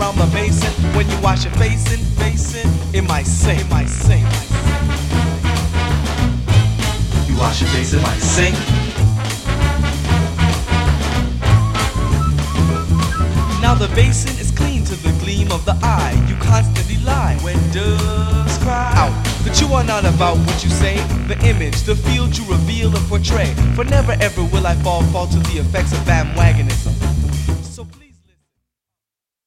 around the basin. When you wash your face in, it might sink. You wash your face, it might sink. Now the basin is clean to the gleam of the eye. You constantly lie when doves cry out. That you are not about what you say, the image, the field you reveal and portray. For never ever will I fall to the effects of bandwagonism.